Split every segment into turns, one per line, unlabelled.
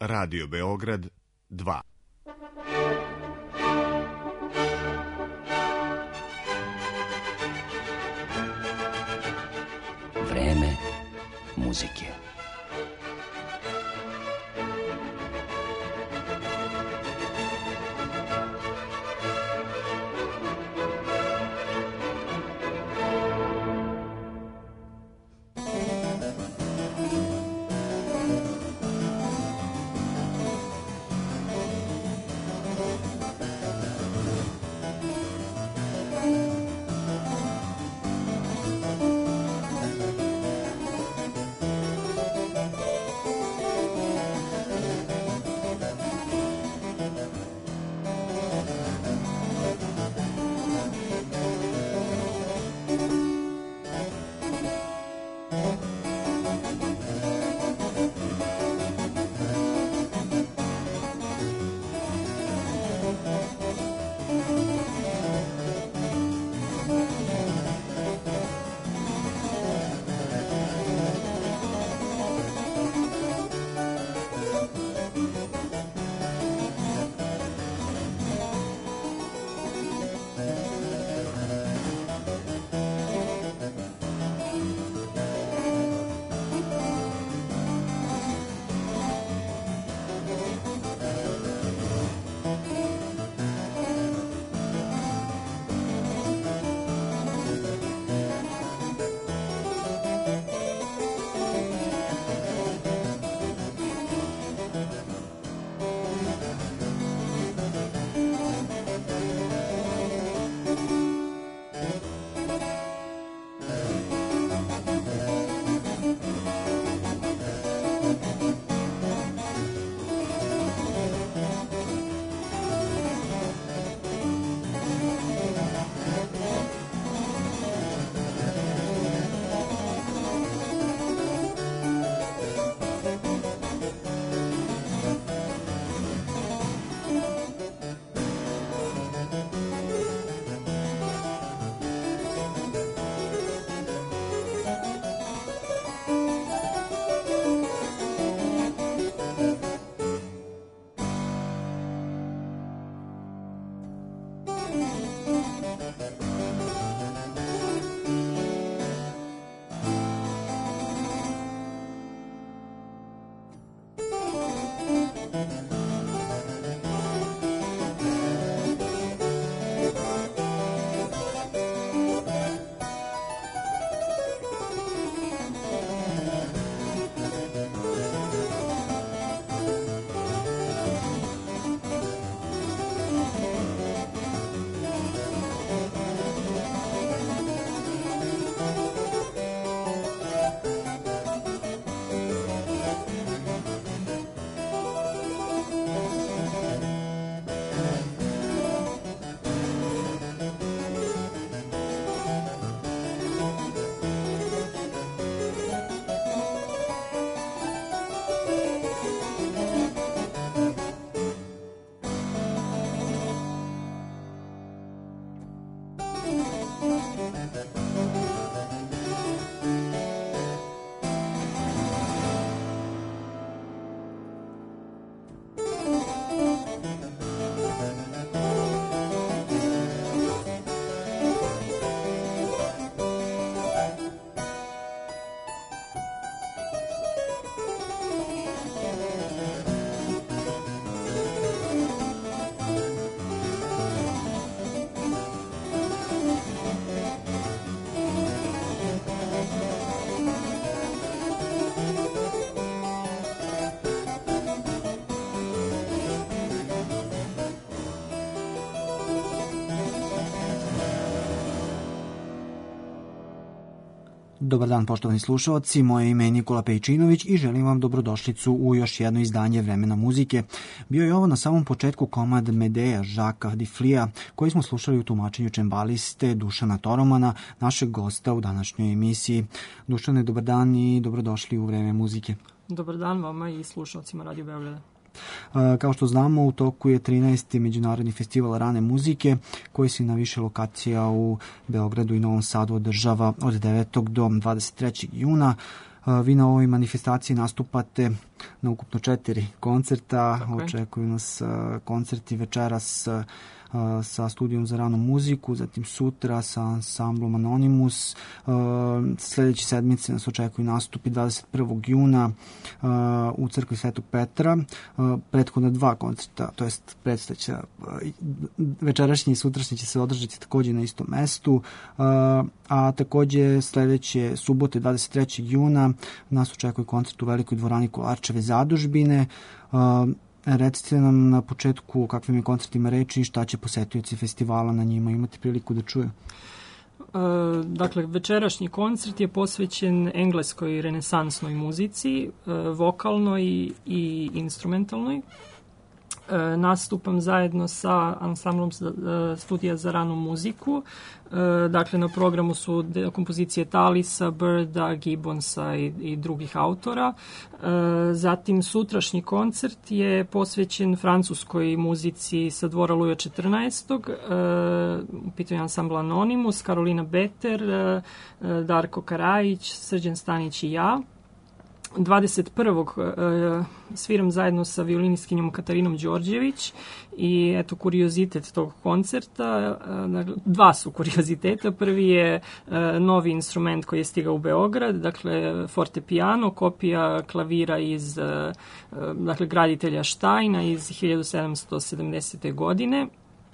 Radio Beograd 2.
Vreme muzike.
Dobar dan, poštovani slušalci, moje ime je Nikola Pejčinović i želim vam dobrodošlicu u još jedno izdanje Vremena muzike. Bio je ovo na samom početku komad Medeja Žaka Diflija, koji smo slušali u tumačenju čembaliste Dušana Toromana, našeg gosta u današnjoj emisiji. Dušane, dobar dan i dobrodošli u Vreme muzike.
Dobar dan vama i slušalcima Radio Beograda.
Kao što znamo, u toku je 13. Međunarodni festival rane muzike koji se na više lokacija u Beogradu i Novom Sadu održava od 9. do 23. juna. Vi na ovoj manifestaciji nastupate na ukupno 4 koncerta. Očekuju nas koncerti večeras sa studijom za ranu muziku, zatim sutra sa ansamblom Anonymous. Sljedeće sedmice nas očekuju nastupi 21. juna u crkvi Svetog Petra. Prethodna 2 koncerta, to jest predstojeća večerašnji i sutrašnji će se održati također na istom mestu, a također sljedeće subote 23. juna nas očekuje koncert u Velikoj dvorani Kolarčeve zadužbine. Recite nam na početku o kakvim je koncertima reči i šta će posetioci festivala na njima imati priliku da čuju.
Dakle, večerašnji koncert je posvećen engleskoj renesansnoj muzici, vokalnoj i instrumentalnoj. Nastupam zajedno sa ansamblom studija za ranu muziku. Dakle, na programu su kompozicije Talisa, Birda, Gibbonsa i drugih autora. Zatim sutrašnji koncert je posvećen francuskoj muzici sa dvora Luja XIV. U pitanju ansambla Anonymous, Karolina Beter, Darko Karajić, Srđan Stanić i ja. 21. Sviram zajedno sa violinistkinjom Katarinom Đorđević i eto kuriozitet tog koncerta, 2 su kurioziteta. Prvi je novi instrument koji je stigao u Beograd, dakle fortepiano, kopija klavira iz graditelja Štajna iz 1770. godine.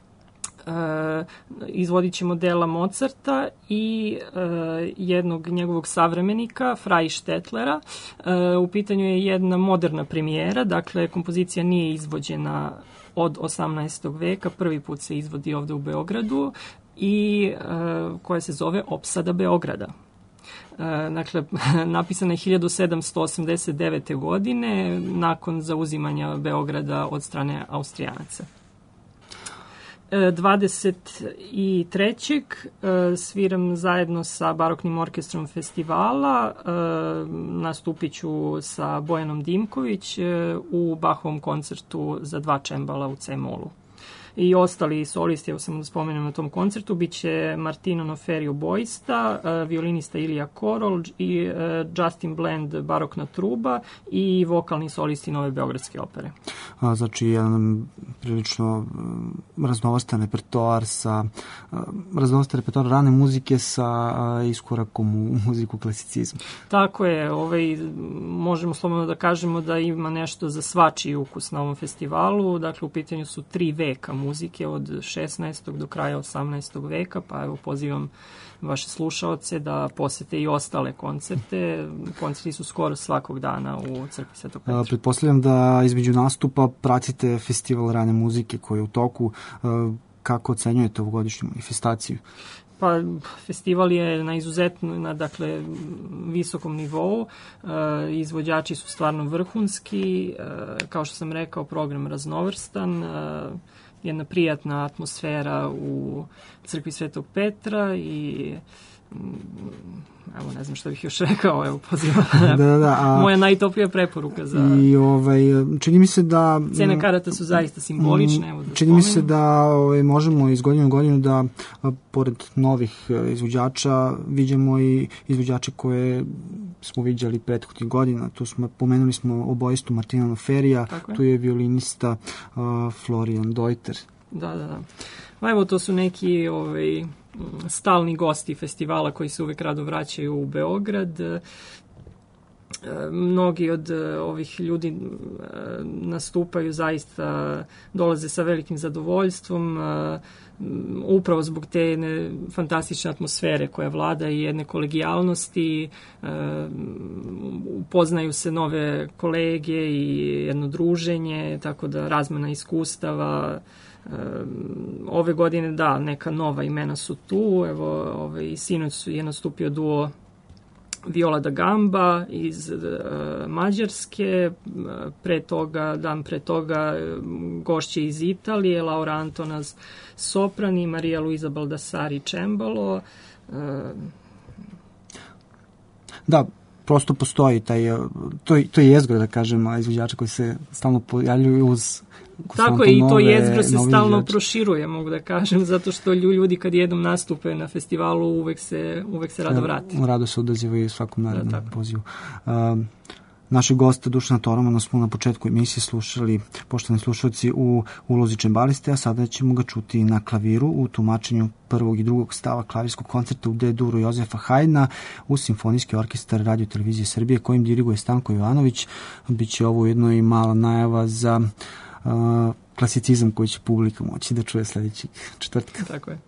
Izvodit ćemo dela Mozarta i jednog njegovog savremenika, Freistettlera. U pitanju je jedna moderna premijera, dakle kompozicija nije izvođena od 18. veka, prvi put se izvodi ovdje u Beogradu i koja se zove Opsada Beograda. Dakle, napisana je 1789. godine nakon zauzimanja Beograda od strane Austrijanaca. 23. sviram zajedno sa baroknim orkestrom festivala, nastupit ću sa Bojanom Dimković u Bachovom koncertu za 2 čembala u C-molu. I ostali solisti, evo samo da spomenem na tom koncertu, bit će Martino Noferi oboista, violinista Ilija Korol i Justin Bland barokna truba i vokalni solisti Nove Beogradske opere.
Znači, jedan prilično raznovrstan repertoar rane muzike sa iskorakom u muziku klasicizma.
Tako je, možemo slobodno da kažemo da ima nešto za svačiji ukus na ovom festivalu. Dakle, u pitanju su 3 veka muzike od 16. do kraja 18. veka, pa evo pozivam vaše slušaoce da posete i ostale koncerte. Koncerti su skoro svakog dana u crkvi Svetog Petra.
Pretpostavljam da između nastupa pratite festival rane muzike koji je u toku. Kako ocenjujete ovogodišnju manifestaciju?
Pa, festival je na visokom nivou. Izvođači su stvarno vrhunski. Kao što sam rekao, program raznovrstan. Jedna prijatna atmosfera u crkvi Svetog Petra i evo, ne znam što bih još rekao, evo, pozivam. Moja najtoplija preporuka za...
I čini mi se da...
Cene karata su zaista simbolične, evo da
čini mi se da možemo iz godine u godinu da, pored novih izvođača, vidimo i izvođače koje smo viđali prethodnih godina. Pomenuli smo obojistu Martina Noferija, tu je violinista Florian Deuter.
Da. Evo, to su neki stalni gosti festivala koji se uvek rado vraćaju u Beograd. Mnogi od ovih ljudi nastupaju, zaista dolaze sa velikim zadovoljstvom, upravo zbog te fantastične atmosfere koja vlada i jedne kolegijalnosti. Upoznaju se nove kolege i jedno druženje, tako da razmena iskustava. Ove godine, neka nova imena su tu. Evo, sinoć je nastupio duo Viola da Gamba iz Mađarske, dan pre toga gošće iz Italije, Laura Antonas sopran i Marija Luisa Baldassari cembalo.
Da, prosto postoji to je jezgro, da kažem, izvođača koji se stalno pojavljuju uz...
Tako je, i to jezgro se stalno proširuje, mogu da kažem, zato što ljudi kad jednom nastupe na festivalu uvek se rado vrati.
Rado se odazivaju svakom narednom pozivu. Našeg gosta Dušana Toromana smo na početku emisije slušali, poštovani slušalci, u ulozi čembaliste, a sada ćemo ga čuti na klaviru u tumačenju prvog i drugog stava klavirskog koncerta u D-duru Jozefa Haydna u Simfonijski orkestar Radio Televizije Srbije kojim diriguje Stanko Ivanović. Biće ovo jedno i mala najava za klasicizam koji će publika moći da čuje sledećeg četvrtka.
Tako je.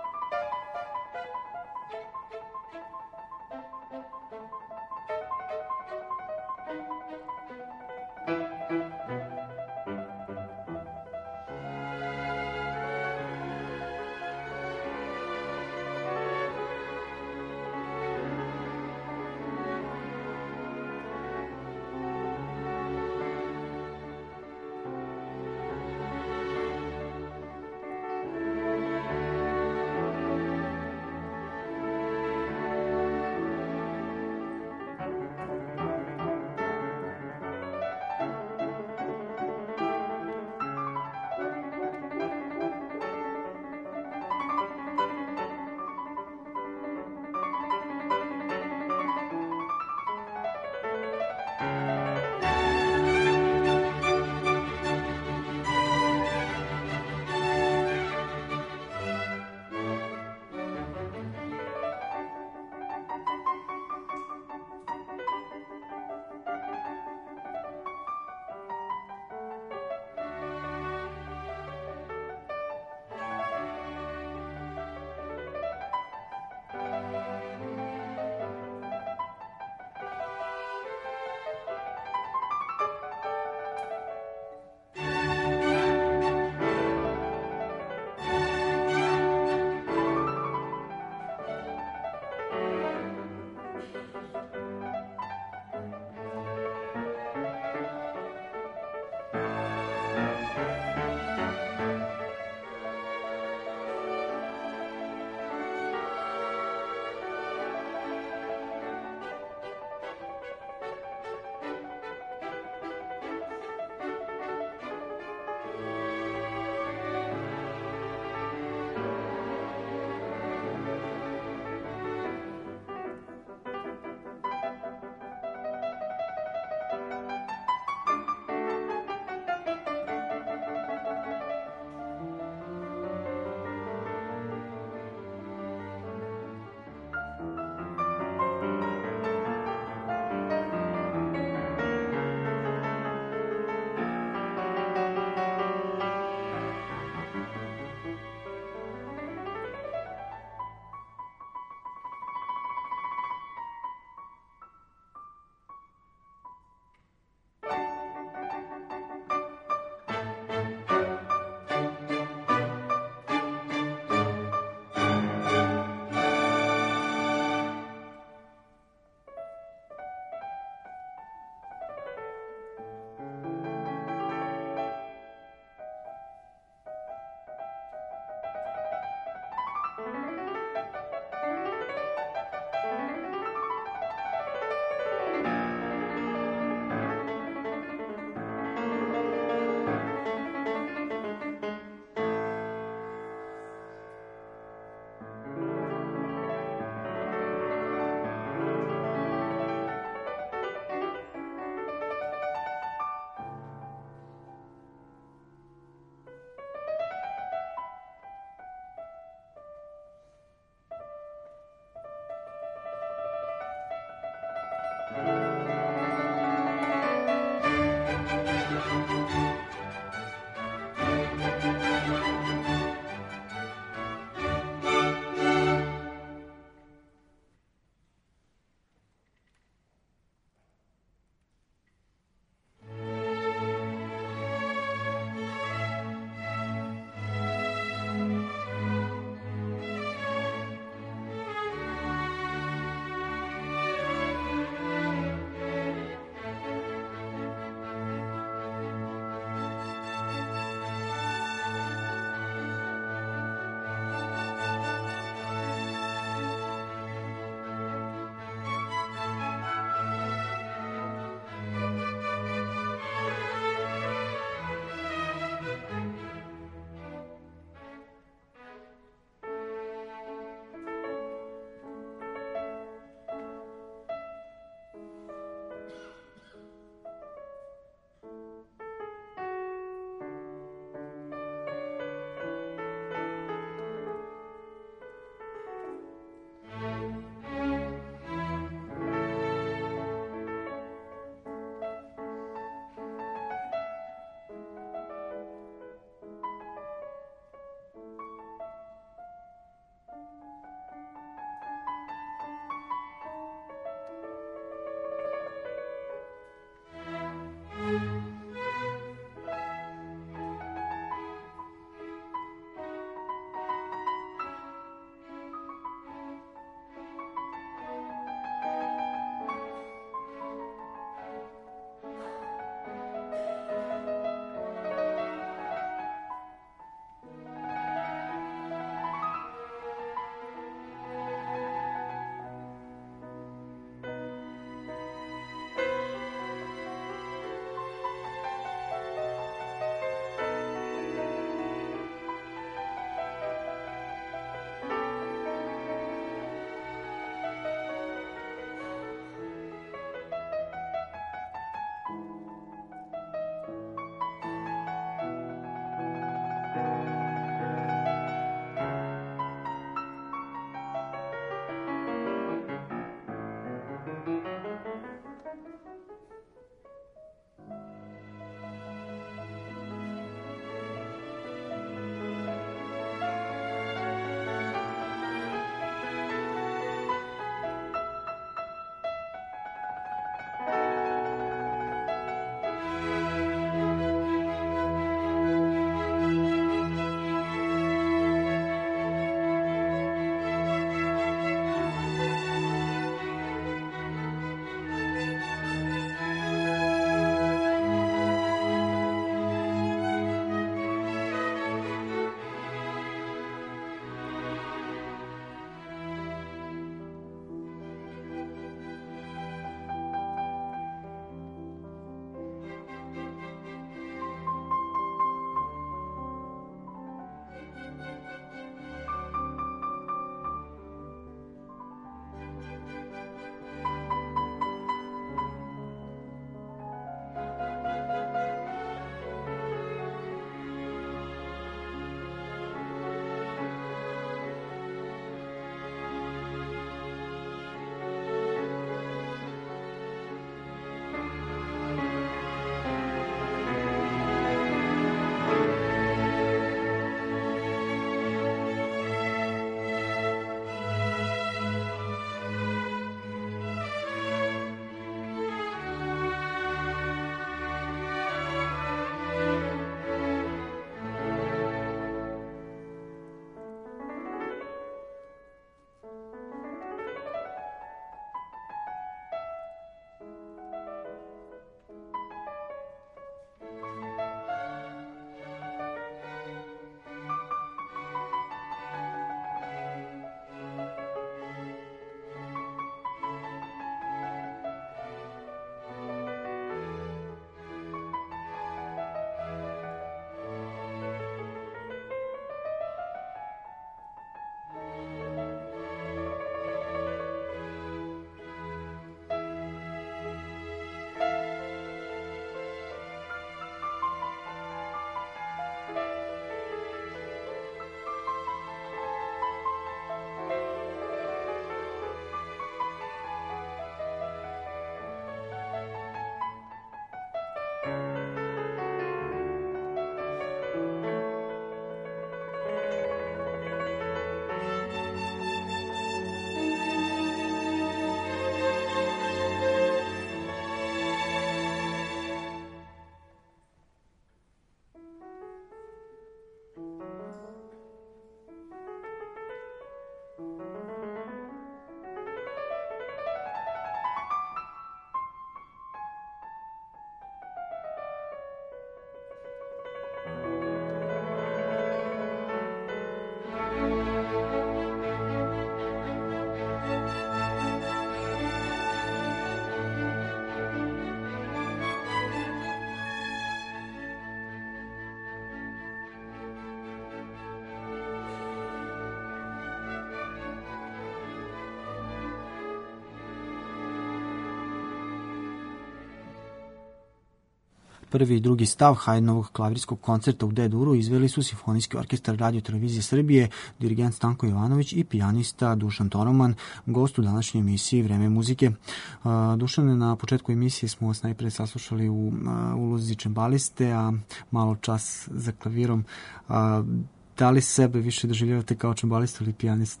Prvi i drugi stav Haydnovog klavirskog koncerta u D-duru izveli su Simfonijski orkestar Radio Televizije Srbije, dirigent Stanko Jovanović i pijanista Dušan Toroman, gost u današnjoj emisiji Vreme muzike. Dušane, na početku emisije smo vas najpre saslušali u ulozi čembaliste, a malo čas za klavirom. Da li sebe više doživljavate kao čembalistu ili pijanistu?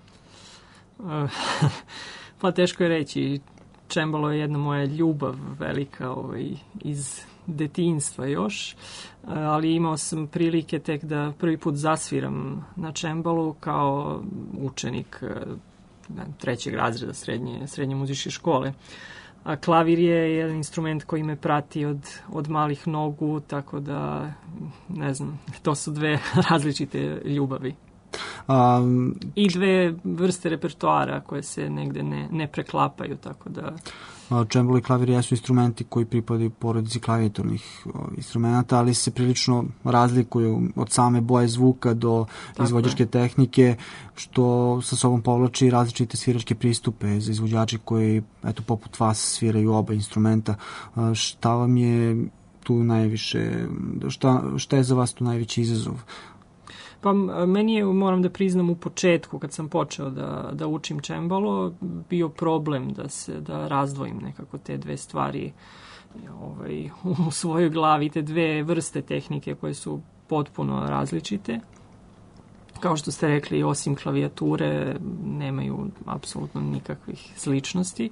Pa teško je reći. Čembalo je jedna moja ljubav velika iz detinjstva još, ali imao sam prilike tek da prvi put zasviram na čembalu kao učenik 3. razreda srednje muzičke škole. A klavir je jedan instrument koji me prati od malih nogu, tako da, ne znam, to su dve različite ljubavi. I dve vrste repertoara koje se negde ne preklapaju, tako da...
Čembalo i klavir jesu instrumenti koji pripadaju porodici klavijaturnih instrumenta, ali se prilično razlikuju od same boje zvuka do izvođačke tehnike, što sa sobom povlači različite sviračke pristupe za izvođači koji, eto, poput vas sviraju oba instrumenta. Šta vam je tu najviše, šta je za vas tu najveći izazov?
Pa meni je, moram da priznam, u početku kad sam počeo da učim čembalo, bio problem da razdvojim nekako te dve stvari u svojoj glavi, te dve vrste tehnike koje su potpuno različite. Kao što ste rekli, osim klavijature nemaju apsolutno nikakvih sličnosti.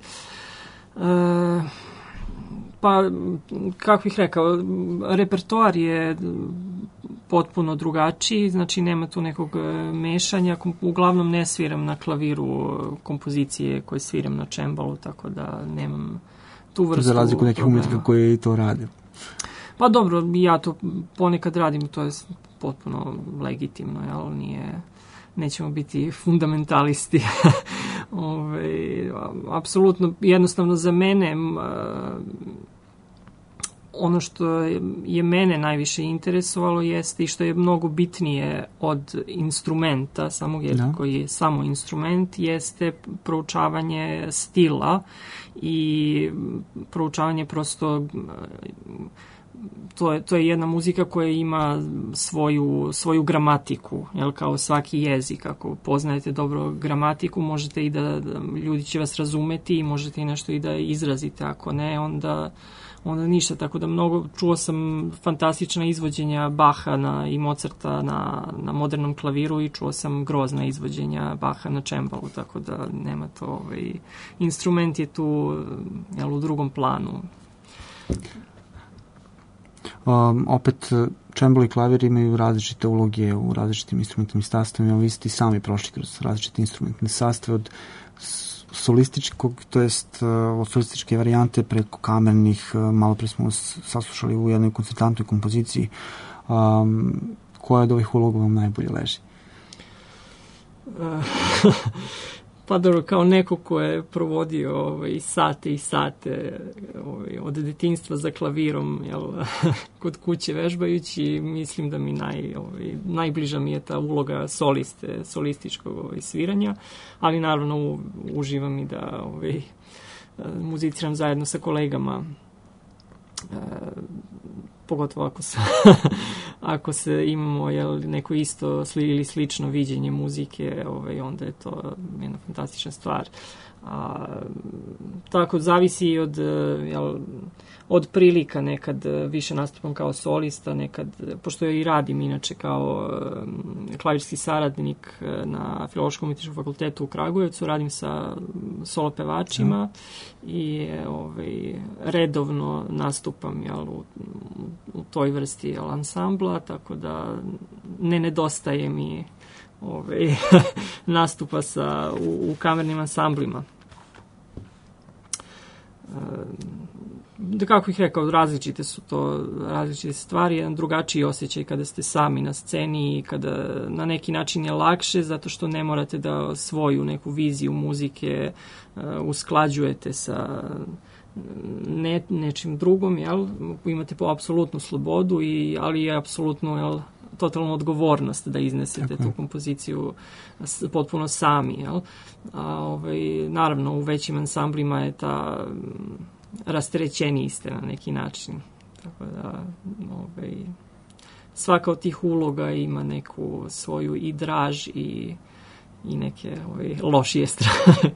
Pa, kako bih rekao, repertoar je potpuno drugačiji, znači nema tu nekog mešanja. Uglavnom ne sviram na klaviru kompozicije koje sviram na čembalu, tako da nemam tu vrstu... Za
razliku nekih umetnika koji to rade.
Pa dobro, ja to ponekad radim, to je potpuno legitimno, jel? Nećemo biti fundamentalisti. Apsolutno, jednostavno za mene ono što je mene najviše interesovalo jeste i što je mnogo bitnije od instrumenta, koji je samo instrument, jeste proučavanje stila i proučavanje prosto... To je jedna muzika koja ima svoju gramatiku, jel, kao svaki jezik. Ako poznajete dobro gramatiku, možete i da ljudi će vas razumeti i možete i nešto i da izrazite. Ako ne, onda ništa. Tako da čuo sam fantastična izvođenja Baha i Mozarta na modernom klaviru i čuo sam grozna izvođenja Baha na čembalu, tako da nema to... Instrument je tu, jel, u drugom planu.
Opet, čembalo i klavir imaju različite uloge u različitim instrumentalnim sastavima. Vi ste sami prošli kroz različite instrumentalne sastave od solističkog, to jest od solističke varijante preko kamernih. Malo pre smo saslušali u jednoj koncertantnoj kompoziciji. Koja od ovih uloga vam najbolje leži?
Pa dobro, kao neko ko je provodio sate i sate od detinjstva za klavirom, jel, kod kuće vežbajući, mislim da mi najbliža mi je ta uloga solističkog sviranja, ali naravno uživam i da muziciram zajedno sa kolegama, pogotovo ako se imamo neko isto ili slično viđenje muzike, onda je to jedna fantastična stvar. Tako, zavisi od prilika. Nekad više nastupam kao solista, nekad, pošto ja i radim inače kao klavirski saradnik na Filološkom umetničkom fakultetu u Kragujevcu, radim sa solo pevačima i redovno nastupam u toj vrsti ansambla, tako da ne nedostaje mi nastupa u kamernim ansamblima. Da, kako ih rekao, različite su to različite stvari, jedan drugačiji osjećaj kada ste sami na sceni i kada na neki način je lakše, zato što ne morate da svoju neku viziju muzike usklađujete sa nečim drugom, jel? Imate apsolutnu slobodu, ali je apsolutno totalnu odgovornost da iznesete tu kompoziciju potpuno sami, jel? Naravno, u većim ansamblima je ta rasterećeniji ste na neki način. Tako da svaka od tih uloga ima neku svoju i draž i neke lošije strane.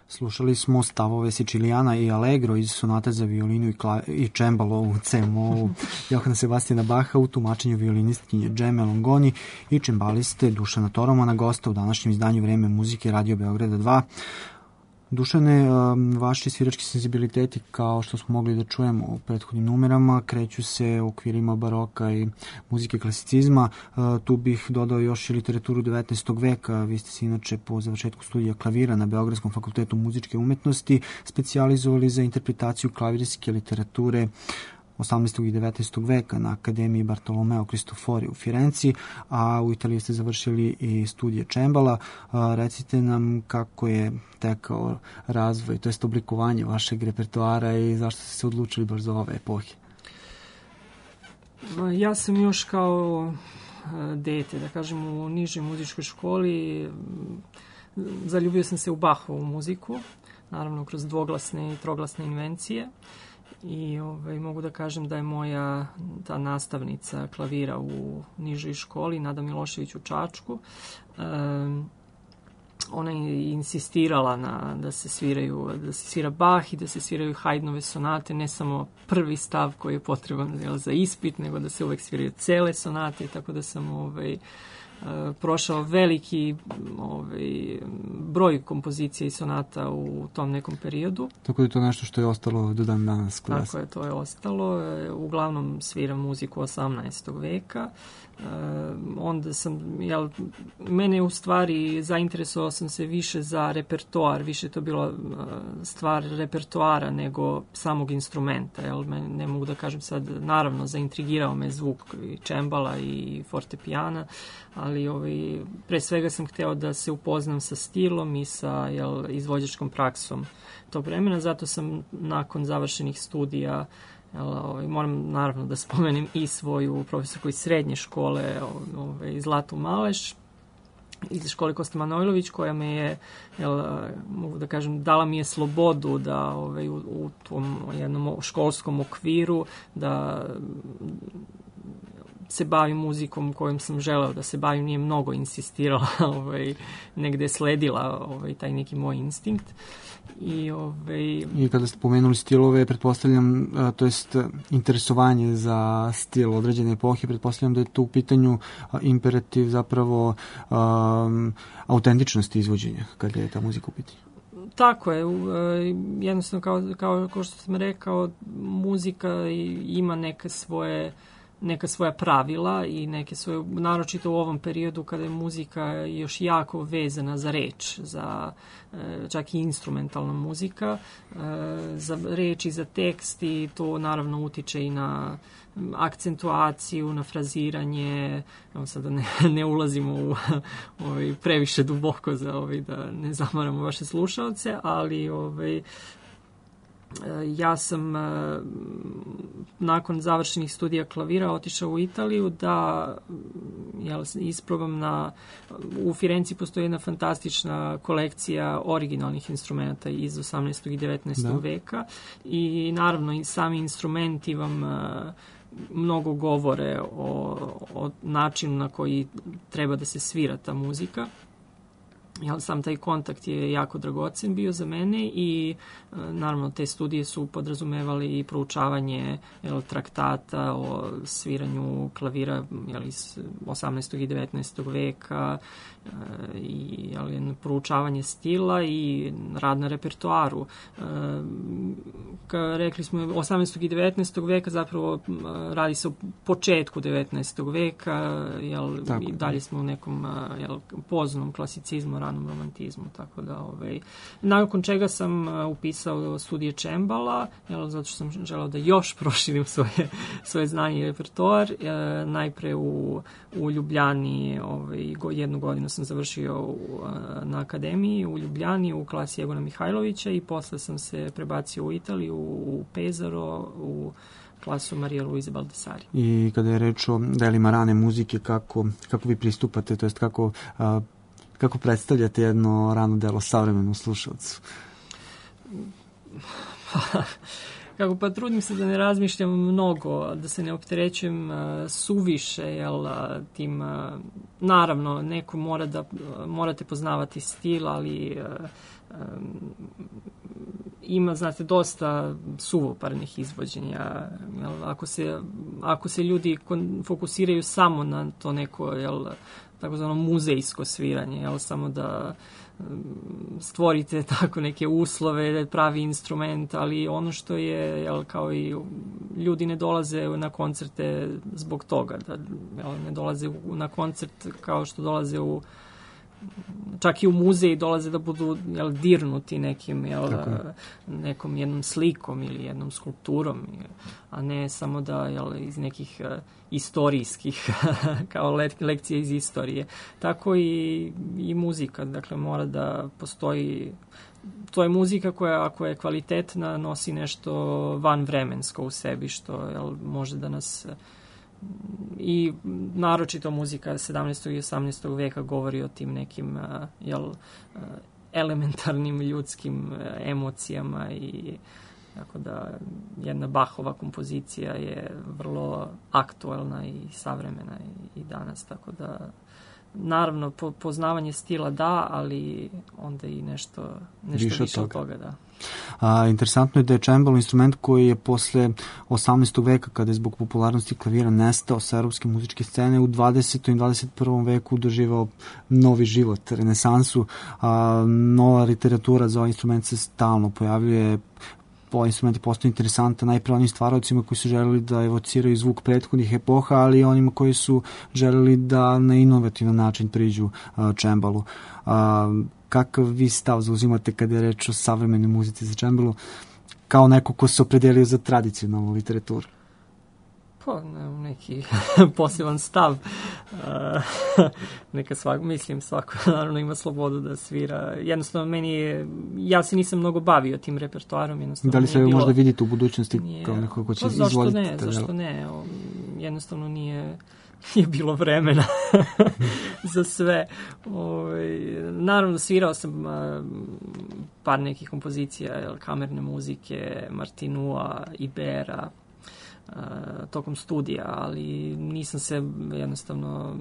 Slušali smo stavove Siciliana i Allegro iz sonate za violinu i čembalo u C-molu Johana Sebastijana Baha u tumačenju violinistkinje Džeme Longoni i čembaliste Dušana Toromana, gosta u današnjem izdanju Vreme muzike Radio Beograda 2. Dušane, vaši svirački senzibiliteti, kao što smo mogli da čujemo u prethodnim numerama, kreću se u okvirima baroka i muzike klasicizma. Tu bih dodao još i literaturu 19. veka. Vi ste se inače po završetku studija klavira na Beogradskom fakultetu muzičke umetnosti specijalizovali za interpretaciju klavirske literature 18. i 19. veka na Akademiji Bartolomeo Cristofori u Firenci, a u Italiji ste završili i studije čembala. Recite nam kako je tekao razvoj, to jest oblikovanje vašeg repertoara i zašto ste se odlučili baš za ove epohe?
Ja sam još kao dete, da kažem, u nižoj muzičkoj školi zaljubio sam se u Bachovu muziku, naravno kroz dvoglasne i troglasne invencije. I mogu da kažem da je moja ta nastavnica klavira u nižoj školi, Nada Milošević u Čačku, ona je insistirala da se svira Bach i da se sviraju Haydnove sonate, ne samo prvi stav koji je potreban za ispit, nego da se uvek sviraju cele sonate, tako da sam prošao veliki broj kompozicija i sonata u tom nekom periodu.
Tako da je to nešto što je ostalo do dan danas kod vas?
Tako je, to je ostalo. Uglavnom sviram muziku 18. veka. Onda sam, mene u stvari zainteresovao sam se više za repertoar, više to bilo stvar repertoara nego samog instrumenta. Ne mogu da kažem sad, naravno, zaintrigirao me zvuk i čembala i fortepijana, ali pre svega sam hteo da se upoznam sa stilom i sa izvođačkom praksom tog vremena, zato sam nakon završenih studija moram naravno da spomenem i svoju profesorku iz srednje škole Zlatu Maleš iz škole Kosta Manojlović, koja me je, mogu da kažem, dala mi je slobodu da u tom jednom školskom okviru da se bavim muzikom kojom sam želeo da se bavim, nije mnogo insistirala, negde je sledila taj neki moj instinkt.
I kada ste pomenuli stilove, pretpostavljam, to jest interesovanje za stil određene epohe, pretpostavljam da je tu u pitanju imperativ zapravo autentičnosti izvođenja kada je ta muzika u pitanju.
Tako je, jednostavno kao što sam rekao, muzika ima neka svoja pravila i neke svoje, naročito u ovom periodu kada je muzika još jako vezana za reč, za čak i instrumentalna muzika, za reč i za tekst, i to naravno utiče i na akcentuaciju, na fraziranje. Evo sad da ne ulazimo u previše duboko da ne zamaramo vaše slušalce, ali ja sam nakon završenih studija klavira otišao u Italiju da isprobam u Firenci postoji jedna fantastična kolekcija originalnih instrumenta iz 18. i 19. veka i naravno i sami instrumenti vam mnogo govore o načinu na koji treba da se svira ta muzika. Sam taj kontakt je jako dragocen bio za mene i naravno te studije su podrazumevali i proučavanje traktata o sviranju klavira iz 18. i 19. veka i proučavanje stila i rad na repertoaru. Rekli smo 18. i 19. veka, zapravo radi se o početku 19. veka i dalje smo u nekom poznom klasicizmu, ranom romantizmu, tako da nakon čega sam upisao studije čembala, zato što sam želao da još proširim svoje znanje i repertoar. Najpre u Ljubljani, jednu godinu sam završio na akademiji u Ljubljani u klasi Egona Mihajlovića i posle sam se prebacio u Italiju, u Pesaro, u klasu Marije Luize Baldessari.
I kada je reč o delima rane muzike, kako vi pristupate, to jest kako predstavljate jedno rano delo savremenom slušalcu?
kako pa trudim se da ne razmišljam mnogo, da se ne opterećujem suviše, jel, tim, naravno, neko morate poznavati stil, ali ima, znate, dosta suvoparnih izvođenja. Jel, ako se ljudi fokusiraju samo na to neko, jel, takozvano muzejsko sviranje, jel, samo da stvorite tako neke uslove, pravi instrument, ali ono što je, jel, kao i ljudi ne dolaze na koncerte zbog toga, da, jel, ne dolaze na koncert kao što dolaze čak i u muzeji dolaze da budu, jel, dirnuti nekim, jel, nekom jednom slikom ili jednom skulpturom, a ne samo da, jel, iz nekih istorijskih kao lekcije iz istorije. Tako i muzika, dakle mora da postoji, to je muzika koja, ako je kvalitetna, nosi nešto vanvremensko u sebi, što, jel, može da nas, i naročito muzika 17. i 18. veka govori o tim nekim, jel, elementarnim ljudskim emocijama, i tako da jedna Bachova kompozicija je vrlo aktuelna i savremena i danas, tako da naravno poznavanje stila da, ali onda i nešto više od toga, da.
Interesantno je da je cembalo instrument koji je posle 18. veka, kada je zbog popularnosti klavira nestao sa europske muzičke scene, u 20. i 21. veku doživao novi život, renesansu. Nova literatura za ovaj instrument se stalno pojavljuje. Ovaj instrument je postao interesantan najpre onim stvaravcima koji su želeli da evociraju zvuk prethodnih epoha, ali i onima koji su želeli da na inovativan način priđu cembalu. Kakav vi stav zauzimate kada je reč o savremenoj muzici za cembalo, kao neko ko se opredelio za tradicionalnu literaturu?
Pa, neki poseban stav. Mislim, svako naravno ima slobodu da svira. Jednostavno, ja se nisam mnogo bavio tim repertoarom.
Da li se možda vidite u budućnosti kao neko ko će izvoditi?
Zašto ne? Jednostavno nije bilo vremena za sve. Naravno, svirao sam par nekih kompozicija, kamerne muzike, Martinua, Ibera, tokom studija, ali nisam se jednostavno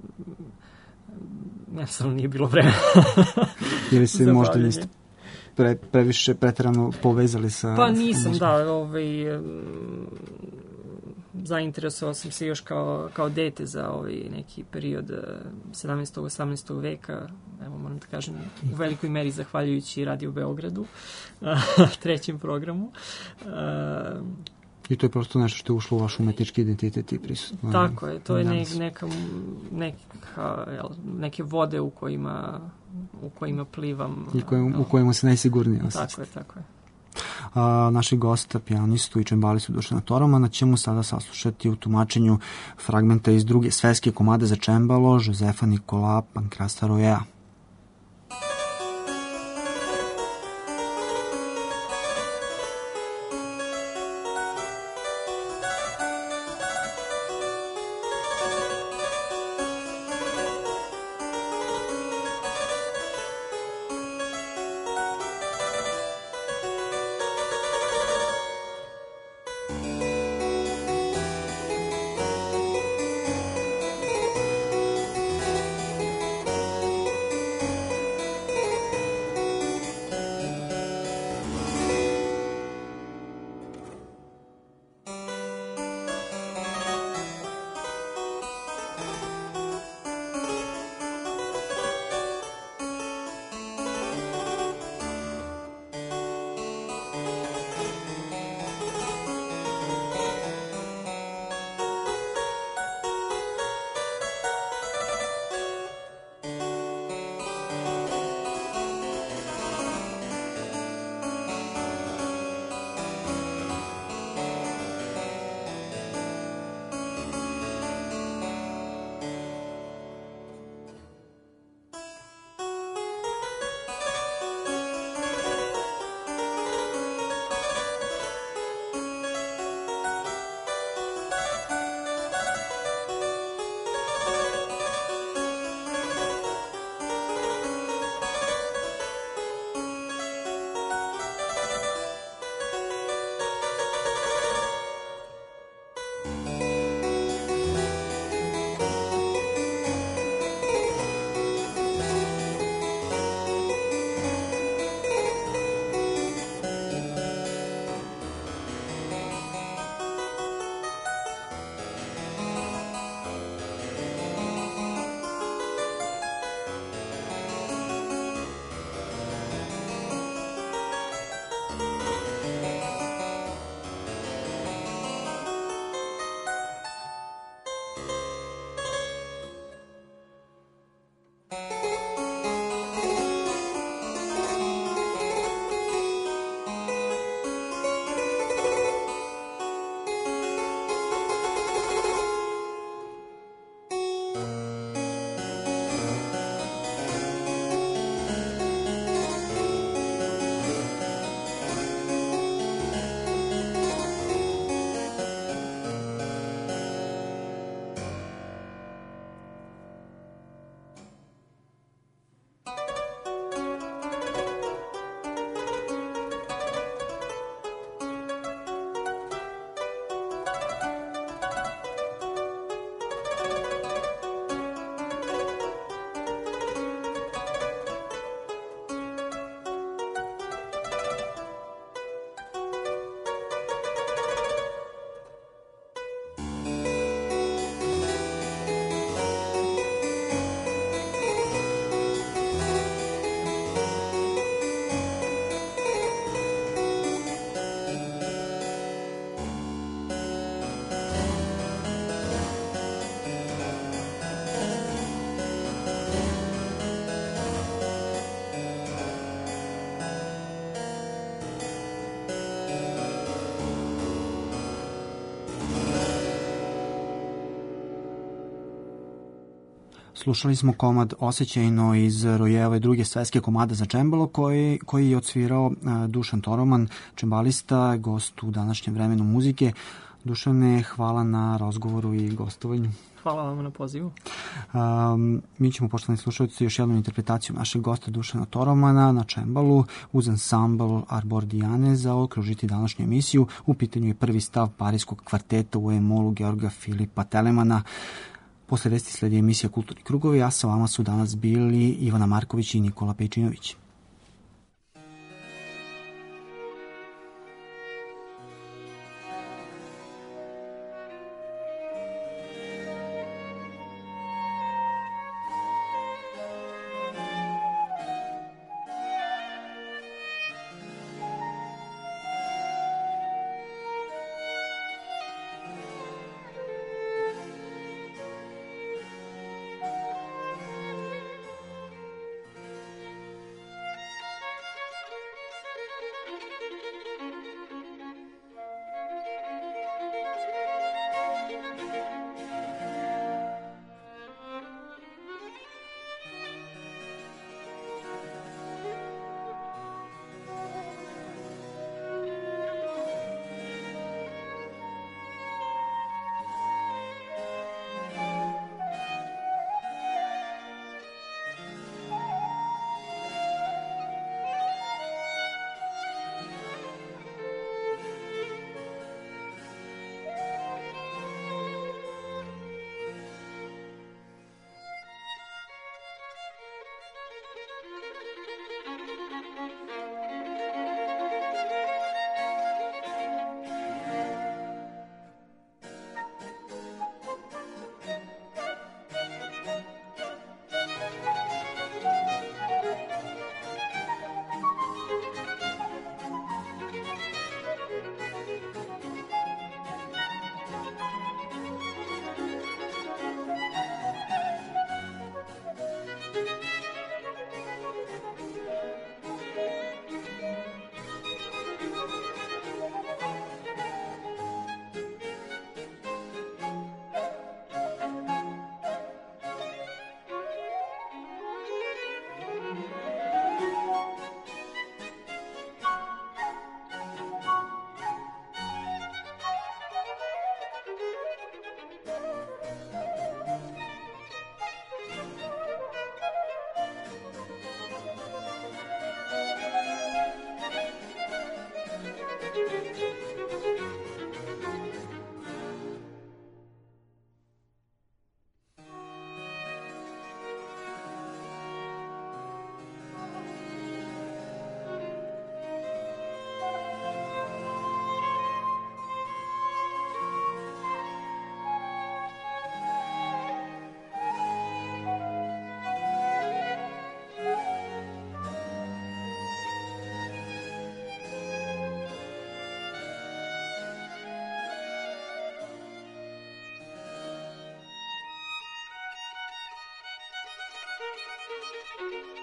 nije bilo vremena.
Ili se možda niste previše preterano povezali sa...
Pa nisam, da, zainteresovao sam se još kao dete za neki period 17. 18. veka, evo moram da kažem, u velikoj meri zahvaljujući Radio Beogradu, trećem programu.
I to je prosto nešto što je ušlo u vaš umetnički identitet i prisutno.
Tako je, to je neke vode u kojima plivam.
I u kojima se najsigurnije osjećate.
Tako je.
Naši gosta, pijanistu i čembalistu Dušana Toromana ćemo sada saslušati u tumačenju fragmenta iz druge svetske komade za čembalo Josefa Nicolas Pancrace-Royea. Slušali smo komad Osjećajno iz Rojeve druge svetske komada za čembalo koji je odsvirao Dušan Toroman, čembalista, gost u današnjem vremenu muzike. Dušane, hvala na razgovoru i gostovanju.
Hvala vam na pozivu.
Mi ćemo, poštovani slušalci, još jednu interpretaciju našeg gosta Dušana Toromana na čembalu uz ansambl Arbor Diane zaokružiti današnju emisiju. U pitanju je prvi stav parijskog kvarteta u E-molu Georga Filipa Telemana. Posle vesti sledi emisija Kulturni krugovi, a sa vama su danas bili Ivana Marković i Nikola Pejčinović.
Thank you.